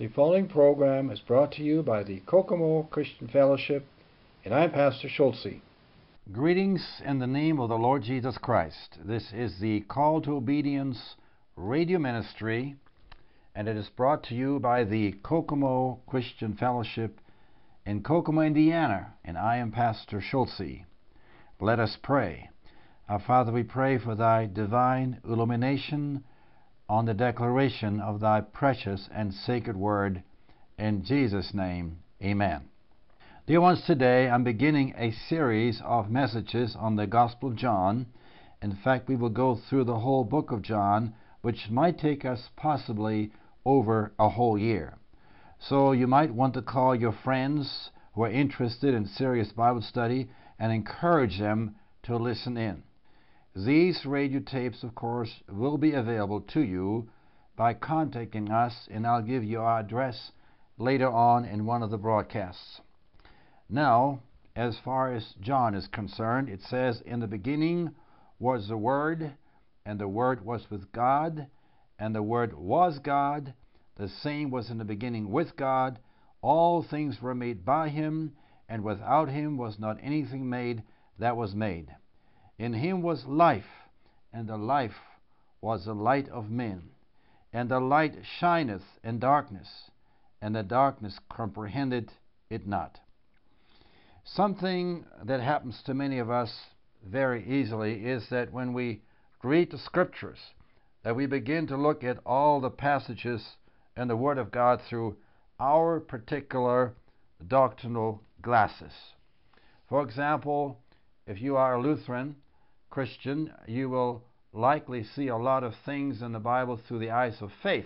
The following program is brought to you by the Kokomo Christian Fellowship, and I'm Pastor Schulze. Greetings in the name of the Lord Jesus Christ. This is the Call to Obedience radio ministry, and it is brought to you by the Kokomo Christian Fellowship in Kokomo, Indiana, and I am Pastor Schulze. Let us pray. Our Father, we pray for thy divine illumination on the declaration of thy precious and sacred word. In Jesus' name, amen. Dear ones, today I'm beginning a series of messages on the Gospel of John. In fact, we will go through the whole book of John, which might take us possibly over a whole year. So you might want to call your friends who are interested in serious Bible study and encourage them to listen in. These radio tapes, of course, will be available to you by contacting us, and I'll give you our address later on in one of the broadcasts. Now, as far as John is concerned, it says, "In the beginning was the Word, and the Word was with God, and the Word was God. The same was in the beginning with God. All things were made by Him, and without Him was not anything made that was made. In Him was life, and the life was the light of men. And the light shineth in darkness, and the darkness comprehended it not." Something that happens to many of us very easily is that when we read the Scriptures, that we begin to look at all the passages in the Word of God through our particular doctrinal glasses. For example, if you are a Lutheran Christian, you will likely see a lot of things in the Bible through the eyes of faith.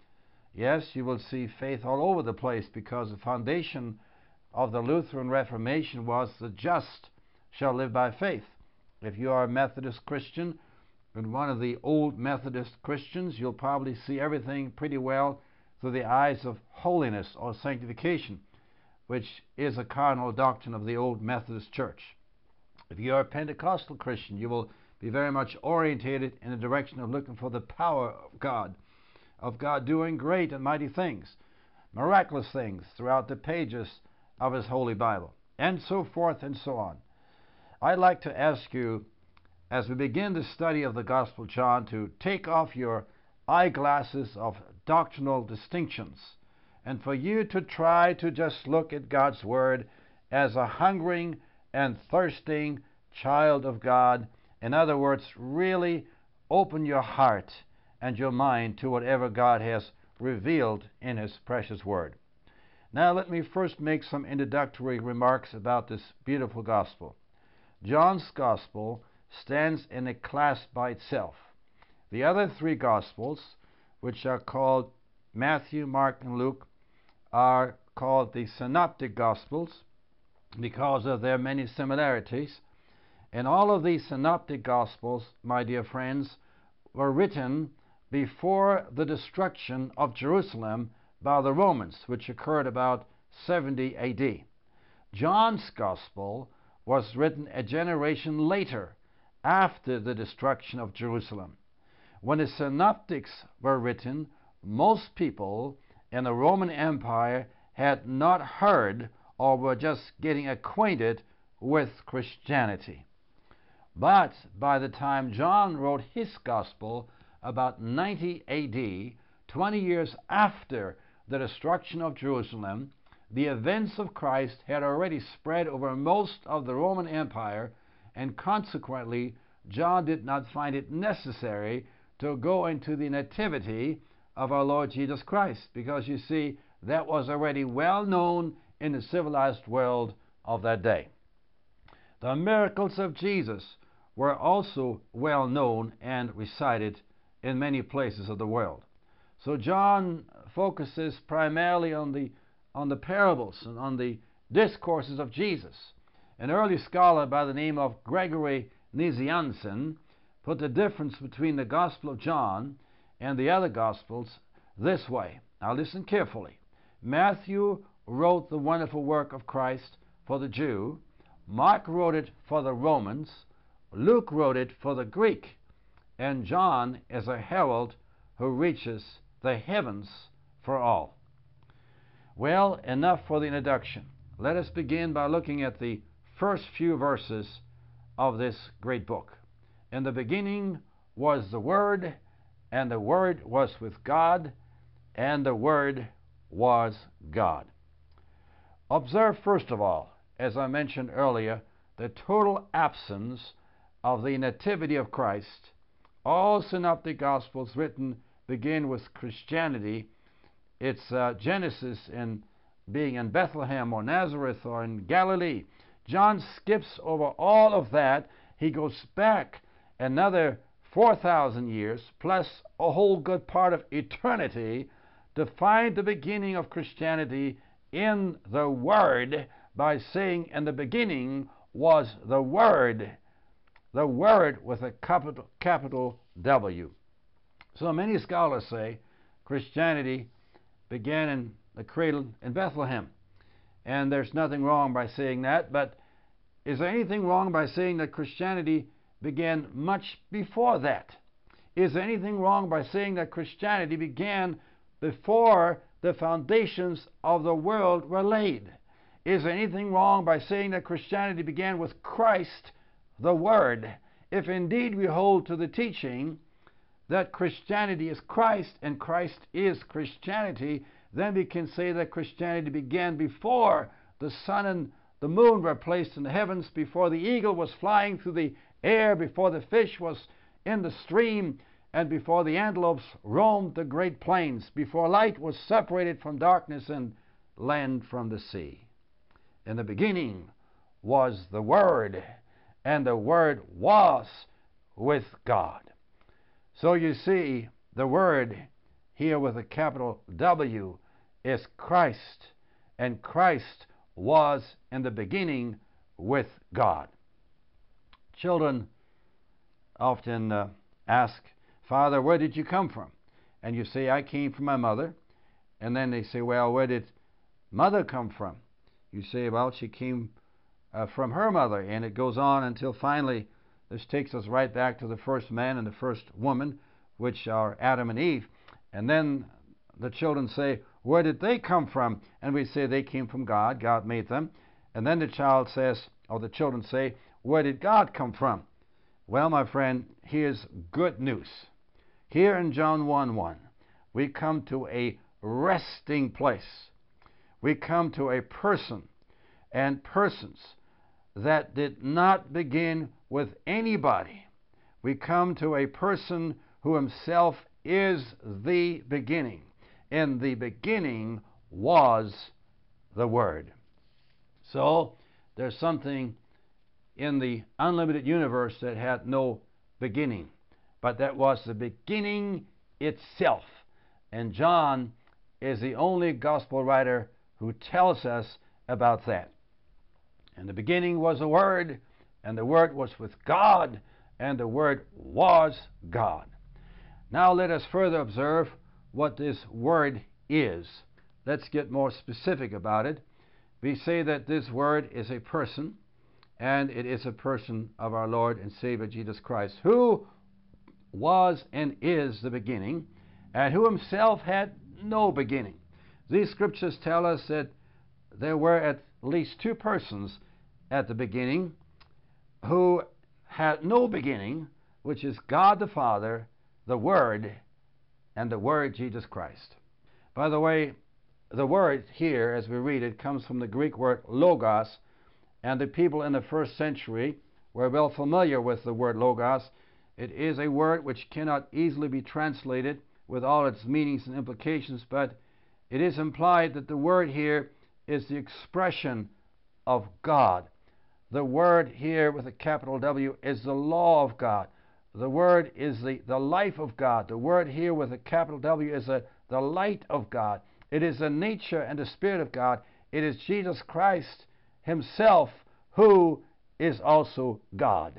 Yes, you will see faith all over the place, because the foundation of the Lutheran Reformation was the just shall live by faith. If you are a Methodist Christian and one of the old Methodist Christians, you'll probably see everything pretty well through the eyes of holiness or sanctification, which is a cardinal doctrine of the old Methodist Church. If you are a Pentecostal Christian, you will be very much orientated in the direction of looking for the power of God doing great and mighty things, miraculous things throughout the pages of His Holy Bible, and so forth and so on. I'd like to ask you, as we begin the study of the Gospel of John, to take off your eyeglasses of doctrinal distinctions, and for you to try to just look at God's Word as a hungering and thirsting child of God. In other words, really open your heart and your mind to whatever God has revealed in His precious Word. Now let me first make some introductory remarks about this beautiful Gospel. John's Gospel stands in a class by itself. The other three Gospels, which are called Matthew, Mark, and Luke, are called the Synoptic Gospels because of their many similarities. And all of these Synoptic Gospels, my dear friends, were written before the destruction of Jerusalem by the Romans, which occurred about 70 AD. John's Gospel was written a generation later, after the destruction of Jerusalem. When the Synoptics were written, most people in the Roman Empire had not heard or were just getting acquainted with Christianity. But by the time John wrote his Gospel, about 90 AD, 20 years after the destruction of Jerusalem, the events of Christ had already spread over most of the Roman Empire, and consequently, John did not find it necessary to go into the nativity of our Lord Jesus Christ, because you see, that was already well known in the civilized world of that day. The miracles of Jesus were also well known and recited in many places of the world. So John focuses primarily on the parables and on the discourses of Jesus. An early scholar by the name of Gregory Nazianzen put the difference between the Gospel of John and the other Gospels this way. Now listen carefully. Matthew wrote the wonderful work of Christ for the Jew. Mark wrote it for the Romans. Luke wrote it for the Greek. And John is a herald who reaches the heavens for all. Well, enough for the introduction. Let us begin by looking at the first few verses of this great book. In the beginning was the Word, and the Word was with God, and the Word was God. Observe, first of all, as I mentioned earlier, the total absence of the nativity of Christ. All synoptic gospels written begin with Christianity. It's Genesis in being in Bethlehem or Nazareth or in Galilee. John skips over all of that. He goes back another 4,000 years, plus a whole good part of eternity, to find the beginning of Christianity in the Word by saying, in the beginning was the Word with a capital W. So many scholars say Christianity began in the cradle in Bethlehem. And there's nothing wrong by saying that, but is there anything wrong by saying that Christianity began much before that? Is there anything wrong by saying that Christianity began before the foundations of the world were laid? Is there anything wrong by saying that Christianity began with Christ, the Word? If indeed we hold to the teaching that Christianity is Christ and Christ is Christianity, then we can say that Christianity began before the sun and the moon were placed in the heavens, before the eagle was flying through the air, before the fish was in the stream, and before the antelopes roamed the great plains, before light was separated from darkness and land from the sea. In the beginning was the Word, and the Word was with God. So you see, the Word here with a capital W is Christ, and Christ was in the beginning with God. Children often ask, Father, where did you come from? And you say, I came from my mother. And then they say, well, where did mother come from? You say, well, she came from her mother. And it goes on until finally this takes us right back to the first man and the first woman, which are Adam and Eve. And then the children say, where did they come from? And we say they came from God. God made them. And then the child says, or the children say, where did God come from? Well, my friend, here's good news. Here in John 1:1, we come to a resting place. We come to a person and persons that did not begin with anybody. We come to a person who himself is the beginning. In the beginning was the Word. So there's something in the unlimited universe that had no beginning, but that was the beginning itself. And John is the only gospel writer who tells us about that. In the beginning was the Word, and the Word was with God, and the Word was God. Now let us further observe what this Word is. Let's get more specific about it. We say that this Word is a person, and it is a person of our Lord and Savior Jesus Christ, who was and is the beginning, and who himself had no beginning. These scriptures tell us that there were at least two persons at the beginning who had no beginning, which is God the Father, the Word, and the Word Jesus Christ. By the way, the word here, as we read it, comes from the Greek word logos, and the people in the first century were well familiar with the word logos. It is a word which cannot easily be translated with all its meanings and implications, but it is implied that the word here is the expression of God. The word here with a capital W is the law of God. The word is the life of God. The word here with a capital W is the light of God. It is the nature and the Spirit of God. It is Jesus Christ himself who is also God.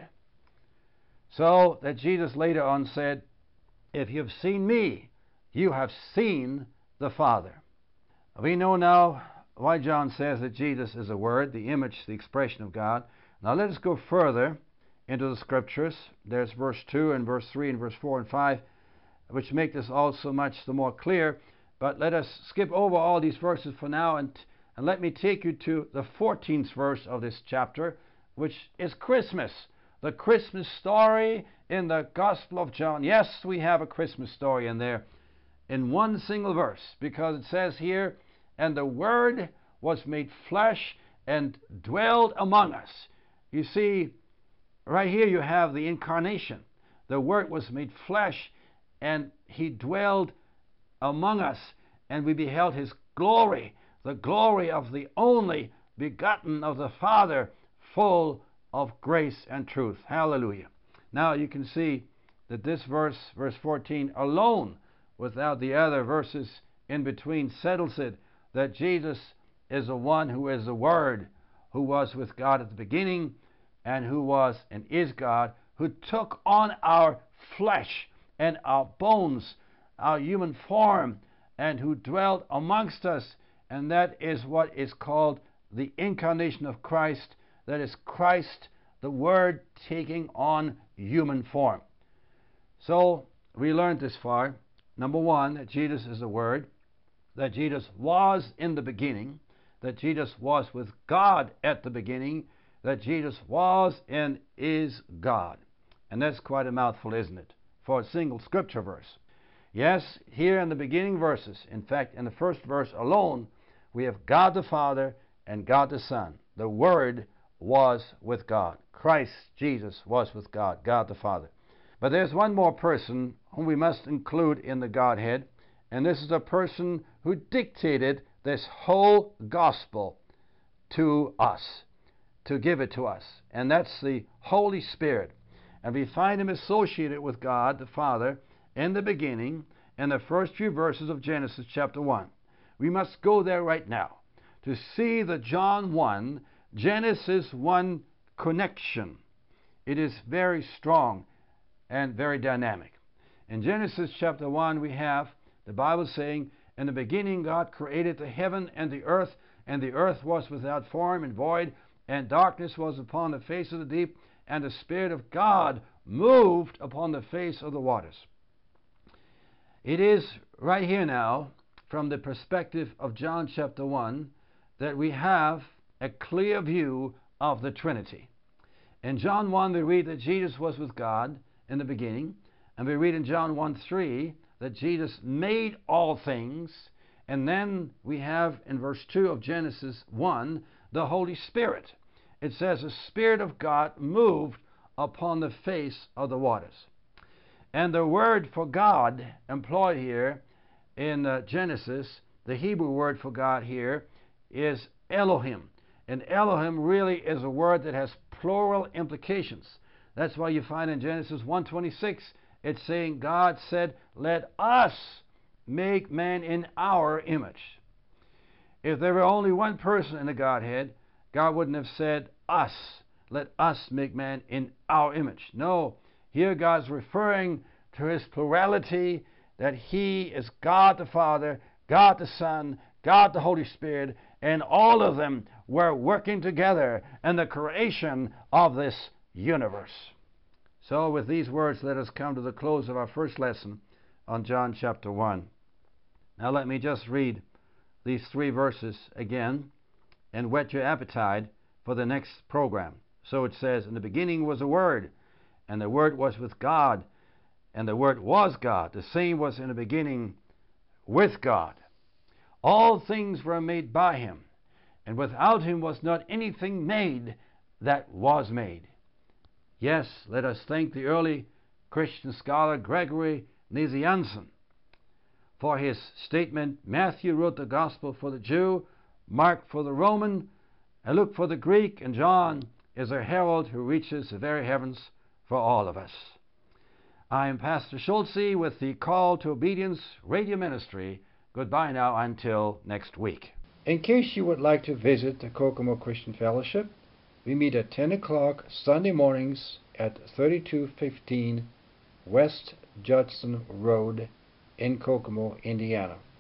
So that Jesus later on said, if you have seen me, you have seen the Father. We know now why John says that Jesus is a Word, the image, the expression of God. Now let us go further into the Scriptures. There's verse 2 and verse 3 and verse 4 and 5, which make this also much the more clear. But let us skip over all these verses for now, and let me take you to the 14th verse of this chapter, which is Christmas. The Christmas story in the Gospel of John. Yes, we have a Christmas story in there in one single verse, because it says here, and the Word was made flesh and dwelled among us. You see, right here you have the incarnation. The Word was made flesh, and He dwelled among us, and we beheld His glory, the glory of the only begotten of the Father, full of grace and truth. Hallelujah. Now you can see that this verse, verse 14, alone, without the other verses in between, settles it that Jesus is the one who is the Word, who was with God at the beginning, and who was and is God, who took on our flesh and our bones, our human form, and who dwelt amongst us. And that is what is called the incarnation of Christ. That is Christ, the Word, taking on human form. So we learned this far. Number one, that Jesus is the Word, that Jesus was in the beginning, that Jesus was with God at the beginning, that Jesus was and is God. And that's quite a mouthful, isn't it, for a single scripture verse? Yes, here in the beginning verses, in fact, in the first verse alone, we have God the Father and God the Son. The Word was with God. Christ Jesus was with God, God the Father. But there's one more person whom we must include in the Godhead, and this is a person who dictated this whole gospel to us, to give it to us, and that's the Holy Spirit. And we find Him associated with God the Father in the beginning, in the first few verses of Genesis chapter 1. We must go there right now to see the John 1, Genesis 1 connection. It is very strong and very dynamic. In Genesis chapter 1, we have the Bible saying, in the beginning God created the heaven and the earth was without form and void, and darkness was upon the face of the deep, and the Spirit of God moved upon the face of the waters. It is right here now, from the perspective of John chapter 1, that we have a clear view of the Trinity. In John 1, we read that Jesus was with God in the beginning, and we read in John 1:3 that Jesus made all things, and then we have in verse 2 of Genesis 1 the Holy Spirit. It says the Spirit of God moved upon the face of the waters. And the word for God employed here in Genesis, the Hebrew word for God here, is Elohim. And Elohim really is a word that has plural implications. That's why you find in Genesis 1:26, it's saying God said, let us make man in our image. If there were only one person in the Godhead, God wouldn't have said us. Let us make man in our image. No, here God's referring to His plurality, that He is God the Father, God the Son, God the Holy Spirit, and all of them were working together in the creation of this universe. So with these words, let us come to the close of our first lesson on John chapter 1. Now let me just read these 3 verses again and whet your appetite for the next program. So it says, in the beginning was the Word, and the Word was with God, and the Word was God. The same was in the beginning with God. All things were made by Him, and without Him was not anything made that was made. Yes, let us thank the early Christian scholar Gregory Nazianzen for his statement, Matthew wrote the Gospel for the Jew, Mark for the Roman, and Luke for the Greek, and John is a herald who reaches the very heavens for all of us. I am Pastor Schulze with the Call to Obedience Radio Ministry. Goodbye now until next week. In case you would like to visit the Kokomo Christian Fellowship, we meet at 10 o'clock Sunday mornings at 3215 West Judson Road in Kokomo, Indiana.